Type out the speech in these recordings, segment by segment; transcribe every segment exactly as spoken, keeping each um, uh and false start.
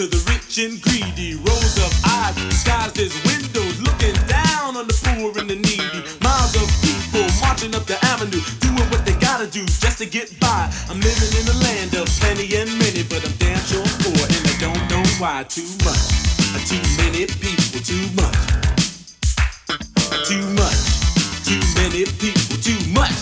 to the rich and greedy. Rows of eyes disguised as windows, looking down on the poor and the needy. Miles of people marching up the avenue, doing what they gotta do just to get by. I'm living in a land of plenty and many, but I'm damn sure poor, and I don't know why. Too much, too many people, too much, too much, too many people, too much.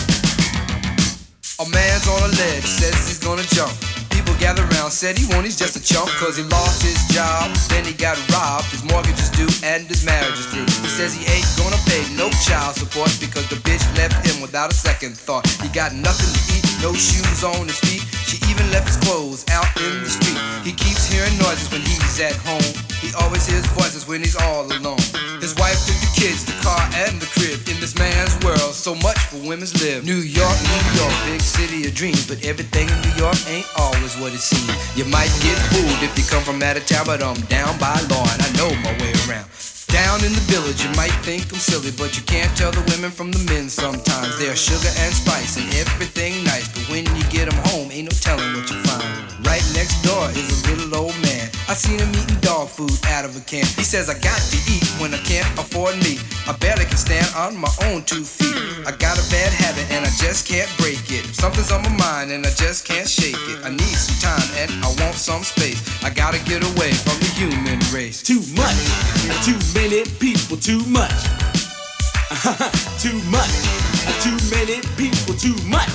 A man's on a ledge, says he's gonna jump. People gather around, said he won't, he's just a chump. Cause he lost his job, then he got robbed. His mortgage is due and his marriage is through. He says he ain't gonna pay no child support because the bitch left him without a second thought. He got nothing to eat, no shoes on his feet. She even left his clothes out in the street. He keeps hearing noises when he's at home. He always hears voices when he's all alone. His wife took the kids, the car and the crib. In this man's world, so much for women's live. New York, New York, big city of dreams. But everything in New York ain't always what it seems. You might get fooled if you come from out of town, but I'm down by law and I know my way around. Down in the village, you might think I'm silly, but you can't tell the women from the men sometimes. They're sugar and spice and everything nice, but when you get them home, ain't no telling what you find. Right next door is a little old man. I seen him eating dog food out of a can. He says I got to eat when I can't afford meat. I barely can stand on my own two feet. I got a bad habit and I just can't break it. Something's on my mind and I just can't shake it. I need some time and I want some space. I gotta get away from the human race. Too much, too many people, too much. Too much, too many people, too much.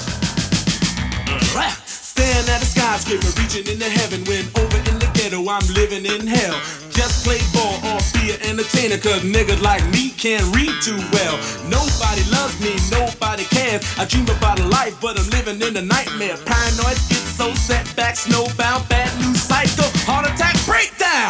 Staring at a skyscraper, reaching into heaven, when over in the ghetto I'm living in hell. Just play ball or be an entertainer, cause niggas like me can't read too well. Nobody loves me, nobody cares. I dream about a life, but I'm living in a nightmare. Paranoid, schizo, setback, snowbound, bad news cycle, heart attack, breakdown.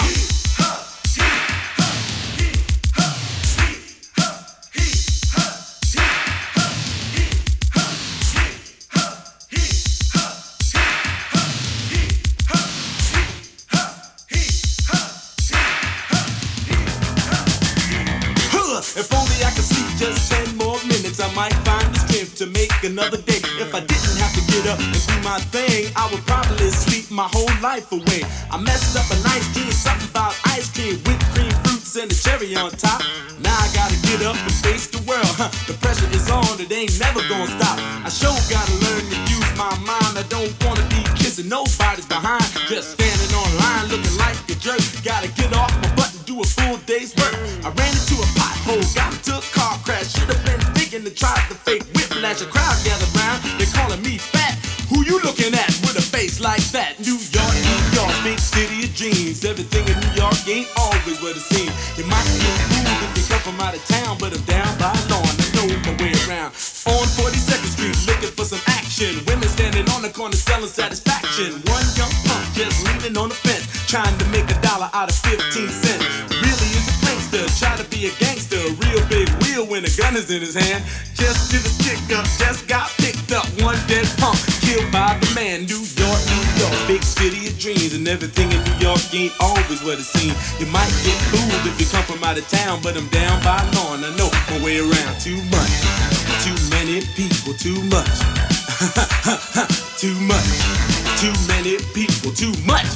If only I could sleep just ten more minutes, I might find the strength to make another day. If I didn't have to get up and do my thing, I would probably sleep my whole life away. I messed up a nice dream, something about ice cream, whipped cream, fruits, and a cherry on top. Now I gotta get up and face the world. Huh, the pressure is on, it ain't never gonna stop. I sure gotta learn to use my mind. I don't wanna be kissing nobody's behind, just standing online looking like a jerk. Gotta get off my butt and do a full day's work. I ran into a pothole, got into a car crash. Should've been thinking to try the fake whiplash. A crowd gathered round, they calling me fat. Who you looking at with a face like that? New York, New York, big city of dreams. Everything in New York ain't always what it seems. You might get fooled if you come from out of town, but I'm down by law and I know my way around. On forty-second Street, looking for some action. Women standing on the corner selling satisfaction. One young punk just leaning on the fence, trying to make a dollar out of fifteen cents. Really is a prankster, try to be a gangster. A real big wheel when a gun is in his hand. Just did a stick up, just got picked up. One dead punk, killed by the man. New York, New York, big city of dreams. And everything in New York ain't always what it seems. You might get fooled if you come from out of town, but I'm down by law and I know my way around. Too much, too many people, too much. Too much, too many people, too much.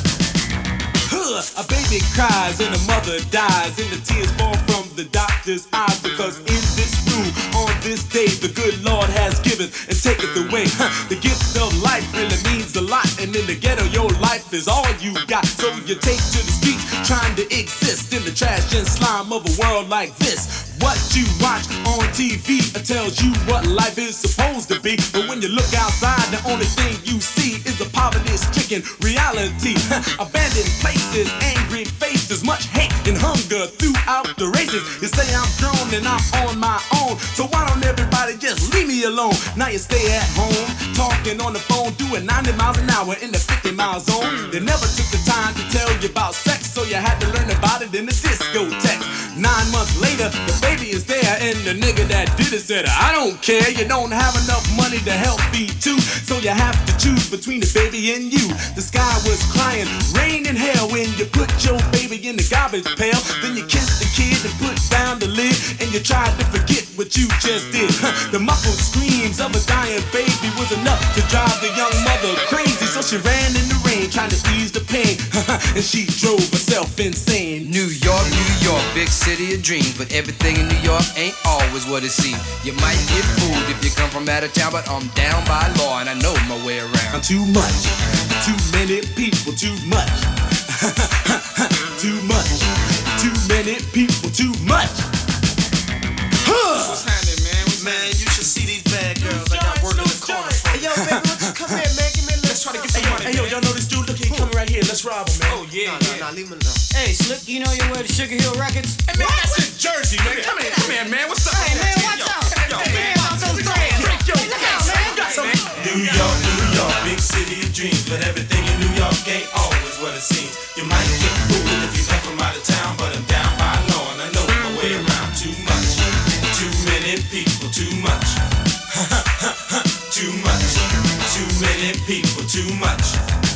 A baby cries and a mother dies, and the tears fall from the doctor's eyes, because in this room on this day the good Lord has given and taketh away. The gift of life really means a lot, and in the ghetto your life is all you got. So you take to the streets trying to exist in the trash and slime of a world like this. What you watch on T V tells you what life is supposed to be, but when you look outside the only thing you see is a poverty-stricken reality. Abandoned places, angry faces, much hate and hunger throughout the races. You say I'm grown and I'm on my own, so why don't everybody just leave me alone? Now you stay at home, talking on the phone, doing ninety miles an hour in the fifty mile zone. They never took the time to tell you about sex, so you had to learn about it in the discotheque. Nine months later, the baby is there And the nigga that did it said, I don't care. You don't have enough money to help feed two, so you have to choose between the baby and you. The sky was crying, rain and hell when you put your baby in the garbage pail. Then you kissed the kid and put down the lid, and you tried to forget what you just did. The muffled screams of a dying baby was enough to drive the young mother crazy, so she ran in the rain trying to ease the pain, and she drove herself insane. New York, New York, big city of dreams, but everything in New York ain't always what it seems. You might get fooled if you come from out of town, but I'm down by law and I know my way around. Too much, too many people, too much, too much, too many people, too much. What's happening, man? What's man, happening? You should see these bad girls. I got work in the corner. Hey, yo, baby, why don't you come here, man? Give me a little. Let's try to get some hey, money. Hey, yo, y'all know this dude? Look, he coming right here. Let's rob him, man. Oh yeah, nah, yeah. Nah, nah, leave him alone. Hey, Slick, you know you wear the Sugar Hill Records? Hey man, that's in Jersey, man. Come here, come here, man. What's up? Hey, man, watch yo, out. Yo, Hey, man. man, those threads. Yo, Hey, look out, man. New York, New York, big city of dreams, but everything in New York ain't always what it seems. You might get fooled if you come from out of town, but I'm down by law and I know my way around. Too much, too many people, too much, too much, too many people, too much.